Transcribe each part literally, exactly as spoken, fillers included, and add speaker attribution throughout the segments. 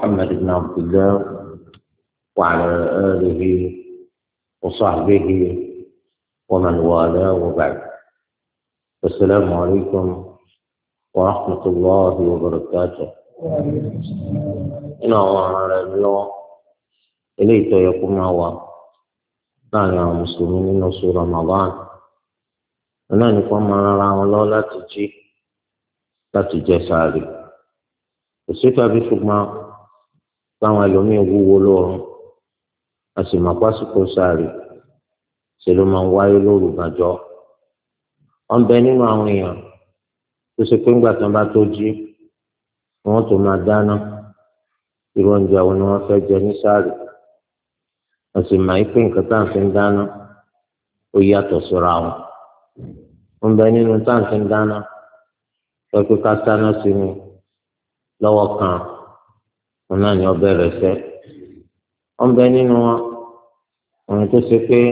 Speaker 1: محمد بن عبد الله وعلى آله وصحبه ومن والاه وبعد. السلام عليكم ورحمة الله وبركاته. إن الله الله إليه يقوم هو كان المسلمين من سورة رمضان أنا نقوم على الله لا تجي لا تجي ساري òṣèlú àbí ṣùgbọ́n táwọn ẹlòmíín wúwo lóorun a sì máa pásítọ̀ sáré ṣe ló máa ń wáyé lóru gànjọ́ wọn bẹ nínú àwọn èèyàn tó ṣe pé ńgbà tí wọn bá tó jí wọn tó máa dáná irú oúnjẹ wo ni wọn fẹ́ jẹ ní sáré wọn sì máa ń pín nǹkan tá à ń fi ń dáná ó yàtọ̀ síra wọn wọn bẹ nínú tá à ń fi ń dáná sọ pé ká sáná sí ni lọ́wọ́ kan wọn náà ní ọbẹ̀ rẹ̀ fẹ́ wọn bẹ nínú wọn àwọn tó ṣe pé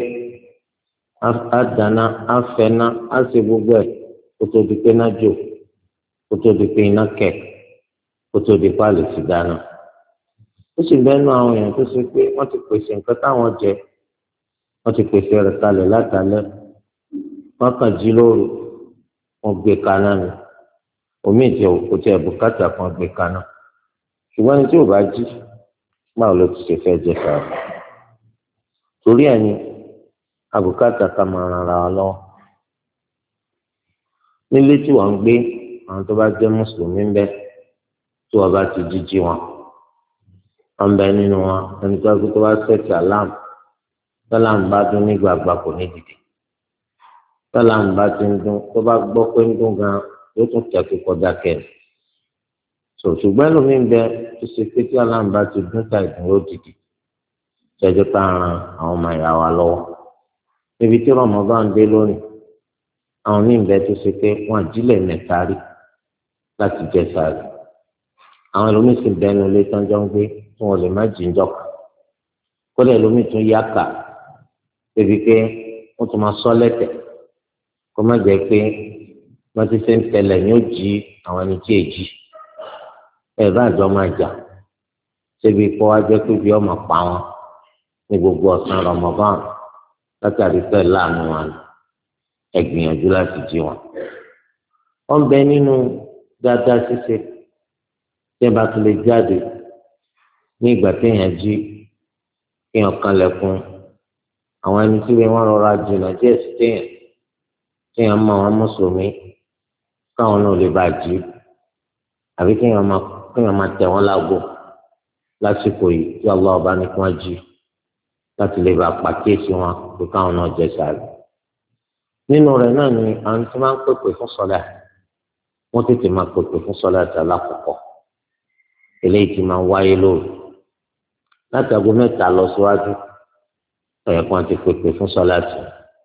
Speaker 1: àdáná àfẹ́ná á ṣe gbogbo ẹ̀ kó tó di pé iná jò kó tó di pé iná kẹ̀ kó tó di pé àlè sí dáná ó sì bẹ nínú àwọn èèyàn tó ṣe pé wọ́n ti pèsè nǹkan táwọn jẹ wọ́n ti pèsè rẹ̀ kalẹ̀ látàlẹ́ wọ́n kàn jí lóru wọ́n gbé kaná ni omi ìjẹ òkú tí ẹbùkátà kan gbé kaná ṣùgbọ́n ní tí ò bá jí báwo ló ti ṣe fẹ́ jẹ sáà torí ẹni àbùkátà ká máa ran ara wa lọ́wọ́ nílé tí wọ́n ń gbé àwọn tó bá jẹ́ mùsùlùmí ń bẹ tí wọ́n bá ti jíjí wọn wọ́n bẹ nínú wọn ẹni tó bá tó bá ṣẹ́ẹ̀tì aláàmù tọ́láàmù bá dún nígbàgbà kò ní dìde tọ́láàmù bá ti ń dún tó bá gbọ́ pé ń dún gan-an yóò tún tẹ̀kí kọjá kẹ́ẹ̀ so ṣùgbọ́n lómi ń bẹ tó ṣe pé tí aláǹbá ti dún ta ìdùn yóò dìde ṣẹjọ́ ká ran àwọn ọmọ ìyá wa lọ́wọ́ níbi tí Ramadan ń dé lónìí àwọn míì ń bẹ tó ṣe pé wọ́n àjílẹ̀ mẹ́ta rí láti jẹ sáré àwọn ẹlòmíì sì bẹnu ilé tán jọ ń gbé tí wọ́n lè má jíjọ kà kódà ẹlòmíì tún yá kà débi pé wọ́n tún máa sọ lẹ́tẹ̀ kó má jẹ́ pé wọ́n ti ṣe ń tẹ̀lé ní ó jí àwọn ẹni tí èjì ẹ̀ bá àjọ máa jà ṣébi kó wá jẹ́ pé bí ọmọ pa wọn ní gbogbo ọ̀sán Ramadan látàrí pé láàánú wọn ẹ gbìyànjú láti jí wọn. wọ́n bẹ nínú dáadáa ṣíṣe tí ẹ bá tún lè jáde ní ìgbà téèyàn jí kéèyàn kanlẹ̀kùn àwọn ẹni tí wọ́n rọra jìnnà díẹ̀ sí téèyàn téèyàn mọ àwọn mùsùlùmí káwọn náà lè bá jí àbí kéèyàn máa kéèyàn máa tẹ̀ wọ́n láago lásìkò yìí tí Allah bá ní kí wọ́n jí láti lè bá pàkíyèsí wọn pé káwọn náà jẹ sáré. nínú rẹ̀ náà ni àwọn tí máa ń pèpè fún sọlá wọ́n tètè máa pèpè fún sọlá àti alákọ̀ọ́kọ́ eléyìí ti máa ń wáyé lóru láti aago mẹ́ta lọ síwájú ẹ̀yẹ̀ kan ti pèpè fún sọlá àti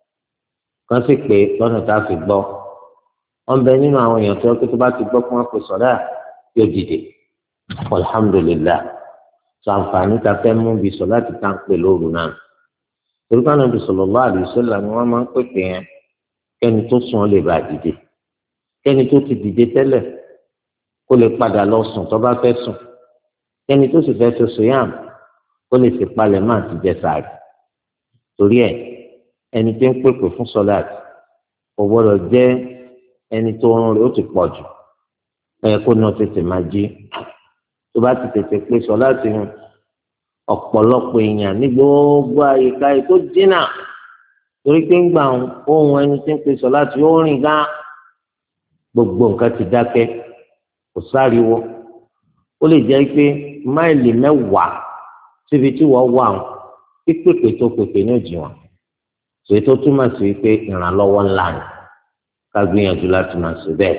Speaker 1: kan sì pé lọ́nà tá a fi gbọ́ wọ́n bẹ nínú àwọn èèyàn tó yẹ kó tó bá ti gbọ́ kí wọ́n pè sọ̀rọ̀ yóò dìde alhamdulillah sọ àǹfààní ta fẹ́ mú bí sọ láti tá à ń pè lóru náà torí ká Ànábì sallallahu alaihi wasallam ni wọ́n máa ń pèpè yẹn kẹ́ni tó sùn ó lè bá dìde kẹ́ni tó ti dìde tẹ́lẹ̀ kó lè padà lọ sùn tó bá fẹ́ sùn kẹ́ni tó sì fẹ́ ṣe sùyàm kó lè sì palẹ̀ máa ti jẹ sààrì torí ẹ̀ ẹni tí ń pèpè fún sọláàtì kò gbọdọ̀ jẹ́ ẹni tó ń rìn ó ti pọ̀ jù ẹ kó náà tètè máa jí tó bá ti tètè pé sọláàtì ń ọ̀pọ̀lọpọ̀ èèyàn ní gbogbo àyíká yìí tó dínà torí pé ń gbà ohun ẹni tí ń pè sọláàtì ó rìn gán gbogbo nǹkan ti dákẹ́ kò sáriwo ó lè jẹ́ pé máìlì mẹ́wàá síbi tí wọ́n wà ń pípèpè tó pèpè ní òjì wọn èyí tó túmọ̀ sí pé ìrànlọ́wọ́ ńlá ni ká gbìyànjú láti máa ṣe bẹ́ẹ̀.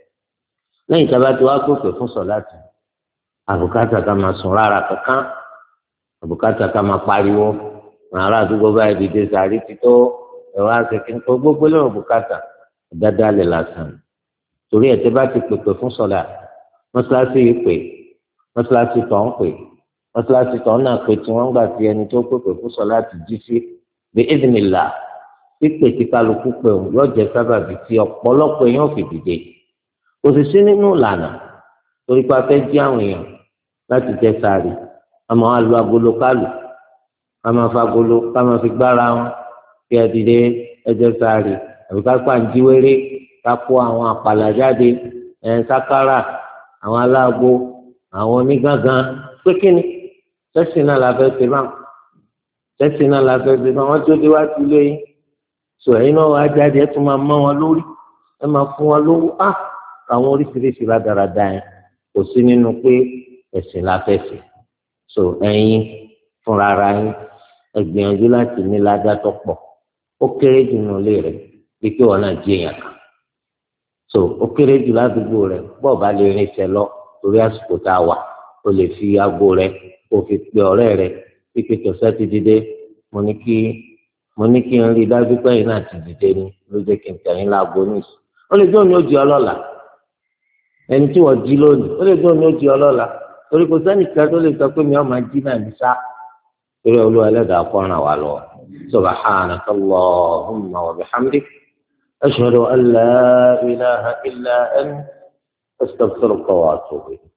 Speaker 1: lẹ́yìn tí a bá ti wá pèpè fún sọ̀láàtì àbùkátà ká máa sùn rárá kankan àbùkátà ká máa pariwo rárá àdúgbò báyìí dìde sàárì ti tó ẹ̀rọ àṣekín tó gbogbo lẹ́wọ̀n àbùkátà dáadáa lè lásán torí ẹ̀ tí bá ti pèpè fún sọ̀láàtì mọ́ṣáláṣí yìí pè mọ́ṣáláṣí tó ń pè mọ́ṣáláṣí tó ń náà pè tí wọ́n gbà tí ẹni tó pèpè fún sọ̀láàtì jí sí bí ìdìnnìlá pípè tí kálukú pé òun yóò jẹ sábàbí tí ọ̀pọ̀lọpọ̀ èèyàn fi dìde kò sì sí nínú ìlànà torí pé a fẹ́ jí àwọn èèyàn láti jẹ sààrì àmọ́ àlù agolo kálù ká máa fa agolo ká máa fi gbára wọn kí ẹ dìde ẹ jẹ sààrì àbí ká pàǹtí wéré ká kó àwọn àpàlà jáde ẹ sákàrà àwọn aláàgbo àwọn onígángan pé kíni sẹ́sì náà la fẹ́ ṣe báwọn sẹ́sì náà la fẹ́ ṣe báwọn wọ́n tó dé wá sí ilé yín sọ ẹ̀yin náà wá jáde ẹ tún máa mọ́ wọn lórí ẹ máa fún wọn lówó á àwọn oríṣiríṣi rádaràda yẹn kò sí nínú pé ẹ̀sìn la fẹ́ ṣe so ẹ̀yin fúnra ara yín ẹ gbìyànjú láti ní ládàtọ̀ pọ̀ ó kéré jù nínú ilé rẹ̀ bí kí wọn náà jí èèyàn kan so ó kéré jù ládùúgbò rẹ̀ bọ́ọ̀ bá lè rìn ìṣẹ́ lọ torí àsìkò tá a wà o lè fi aago rẹ̀ kó fi pe ọ̀rẹ́ rẹ̀ pípé tọ̀sẹ̀ ti dìde mo ní kí mo ní kí n rí i dájú pé ẹ̀yin náà ti dìde ni ló jẹ́ kí n tẹ̀yìn láago ní ìsú ó lè dóòní ó di ọlọ́la ẹni tí wọ́n jí lónìí ó lè dóòní ó di ọlọ́la torí kò sẹ́nìkan tó lè sọ pé mi ò máa jí náà ní sá torí olúwa ẹlẹ́dàá kọ́ ràn wá lọ subhanaka Allahumma wa bihamdik ashhadu an la ilaha illa anta astaghfiruka wa atubu ilayk.